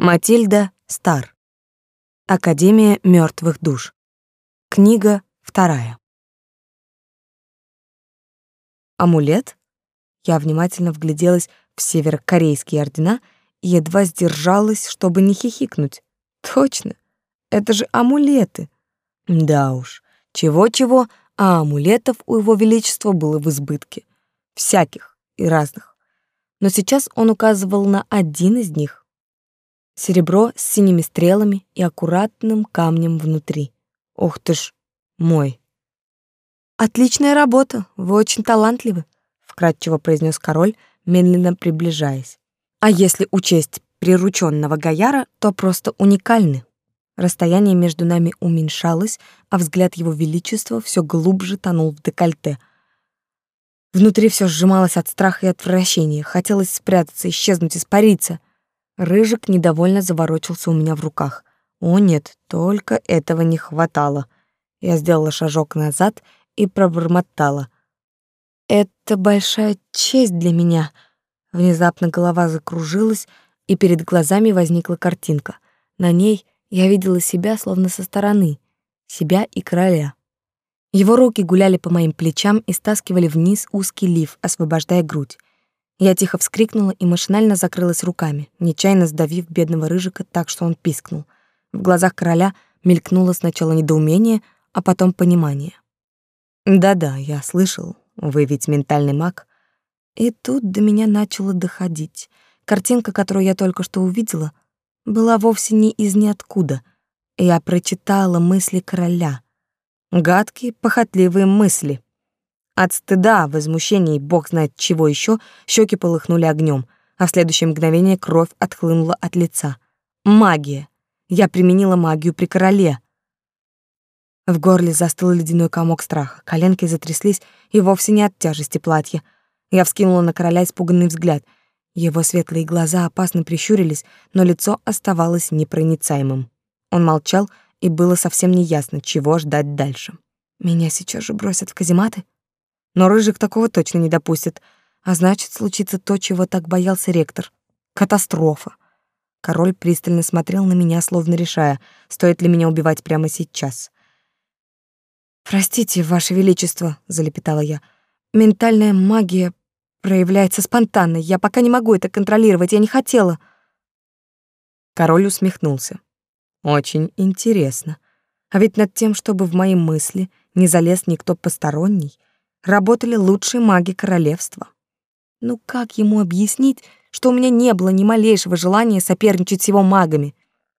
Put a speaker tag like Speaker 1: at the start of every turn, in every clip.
Speaker 1: Матильда Стар. Академия мертвых душ. Книга 2. Амулет? Я внимательно вгляделась в северокорейские ордена и едва сдержалась, чтобы не хихикнуть. Точно, это же амулеты. Да уж, чего-чего, а амулетов у его величества было в избытке. Всяких и разных. Но сейчас он указывал на один из них. Серебро с синими стрелами и аккуратным камнем внутри. Ух ты ж, мой. Отличная работа, вы очень талантливы, вкратчиво произнес король, медленно приближаясь. А если учесть прирученного Гаяра, то просто уникальны. Расстояние между нами уменьшалось, а взгляд его величества все глубже тонул в декольте. Внутри все сжималось от страха и отвращения, хотелось спрятаться, исчезнуть, испариться. Рыжик недовольно заворочился у меня в руках. О нет, только этого не хватало. Я сделала шажок назад и пробормотала: «Это большая честь для меня». Внезапно голова закружилась, и перед глазами возникла картинка. На ней я видела себя словно со стороны, себя и короля. Его руки гуляли по моим плечам и стаскивали вниз узкий лиф, освобождая грудь. Я тихо вскрикнула и машинально закрылась руками, нечаянно сдавив бедного Рыжика так, что он пискнул. В глазах короля мелькнуло сначала недоумение, а потом понимание. «Да-да, я слышал, вы ведь ментальный маг». И тут до меня начало доходить. Картинка, которую я только что увидела, была вовсе не из ниоткуда. Я прочитала мысли короля. Гадкие, похотливые мысли. От стыда, возмущения и бог знает чего еще щеки полыхнули огнем, а в следующее мгновение кровь отхлынула от лица. Магия. Я применила магию при короле. В горле застыл ледяной комок страха, коленки затряслись, и вовсе не от тяжести платья. Я вскинула на короля испуганный взгляд. Его светлые глаза опасно прищурились, но лицо оставалось непроницаемым. Он молчал, и было совсем неясно, чего ждать дальше. Меня сейчас же бросят в казематы? Но Рыжик такого точно не допустит, а значит, случится то, чего так боялся ректор. Катастрофа. Король пристально смотрел на меня, словно решая, стоит ли меня убивать прямо сейчас. «Простите, Ваше Величество», — залепетала я. «Ментальная магия проявляется спонтанно. Я пока не могу это контролировать, я не хотела». Король усмехнулся. «Очень интересно. А ведь над тем, чтобы в мои мысли не залез никто посторонний, работали лучшие маги королевства. Ну как ему объяснить, что у меня не было ни малейшего желания соперничать с его магами?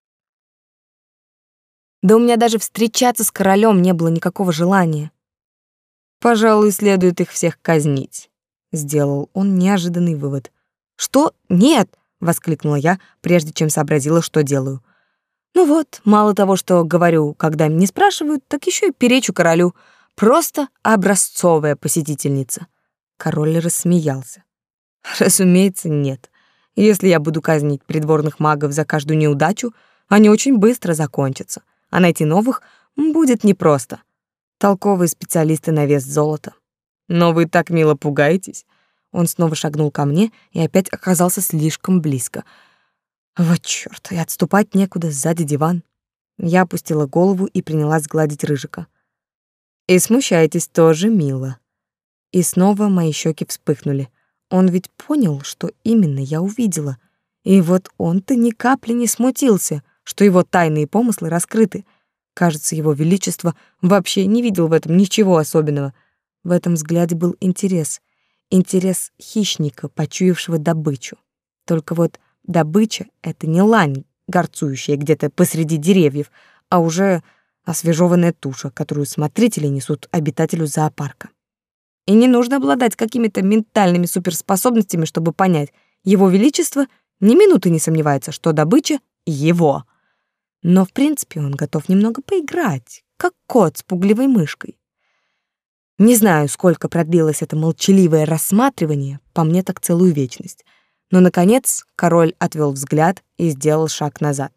Speaker 1: Да у меня даже встречаться с королем не было никакого желания. Пожалуй, следует их всех казнить, сделал он неожиданный вывод. Что? Нет, воскликнула я, прежде чем сообразила, что делаю. Ну вот, мало того, что говорю, когда не спрашивают, так еще и перечу королю. Просто образцовая посетительница. Король рассмеялся. Разумеется, нет. Если я буду казнить придворных магов за каждую неудачу, они очень быстро закончатся, а найти новых будет непросто. Толковые специалисты на вес золота. Но вы так мило пугаетесь. Он снова шагнул ко мне и опять оказался слишком близко. Вот чёрт, и отступать некуда, сзади диван. Я опустила голову и принялась гладить Рыжика. И смущаетесь тоже мило. И снова мои щеки вспыхнули. Он ведь понял, что именно я увидела. И вот он-то ни капли не смутился, что его тайные помыслы раскрыты. Кажется, его величество вообще не видел в этом ничего особенного. В этом взгляде был интерес. Интерес хищника, почуявшего добычу. Только вот добыча — это не лань, горцующая где-то посреди деревьев, а уже освежеванная туша, которую смотрители несут обитателю зоопарка. И не нужно обладать какими-то ментальными суперспособностями, чтобы понять, его величество ни минуты не сомневается, что добыча — его. Но, в принципе, он готов немного поиграть, как кот с пугливой мышкой. Не знаю, сколько продлилось это молчаливое рассматривание, по мне так целую вечность. Но, наконец, король отвел взгляд и сделал шаг назад.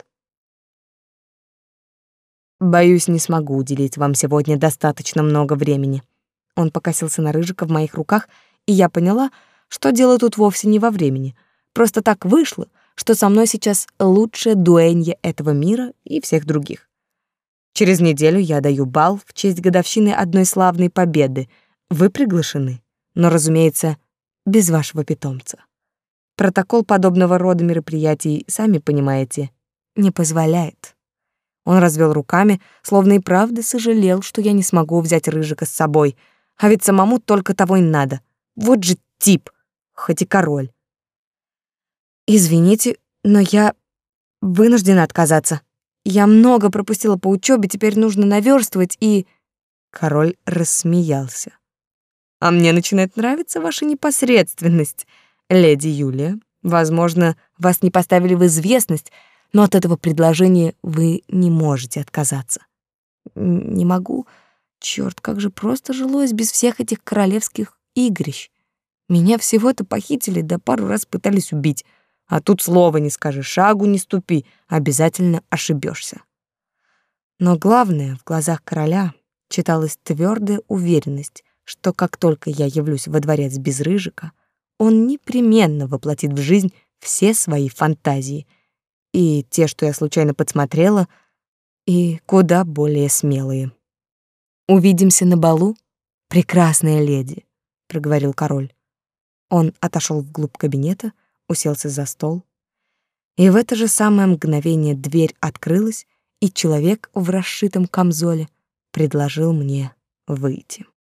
Speaker 1: «Боюсь, не смогу уделить вам сегодня достаточно много времени». Он покосился на Рыжика в моих руках, и я поняла, что дело тут вовсе не во времени. Просто так вышло, что со мной сейчас лучшая дуэнья этого мира и всех других. Через неделю я даю бал в честь годовщины одной славной победы. Вы приглашены, но, разумеется, без вашего питомца. Протокол подобного рода мероприятий, сами понимаете, не позволяет. Он развел руками, словно и правда сожалел, что я не смогу взять Рыжика с собой, а ведь самому только того и надо. Вот же тип, хоть и король. Извините, но я вынуждена отказаться. Я много пропустила по учебе, теперь нужно наверстывать и... Король рассмеялся. А мне начинает нравиться ваша непосредственность, леди Юлия. Возможно, вас не поставили в известность, но от этого предложения вы не можете отказаться. Не могу. Чёрт, как же просто жилось без всех этих королевских игрищ. Меня всего-то похитили, да пару раз пытались убить. А тут слова не скажи, шагу не ступи, обязательно ошибешься. Но главное, в глазах короля читалась твердая уверенность, что как только я явлюсь во дворец без Рыжика, он непременно воплотит в жизнь все свои фантазии, и те, что я случайно подсмотрела, и куда более смелые. «Увидимся на балу, прекрасная леди», — проговорил король. Он отошел вглубь кабинета, уселся за стол, и в это же самое мгновение дверь открылась, и человек в расшитом камзоле предложил мне выйти.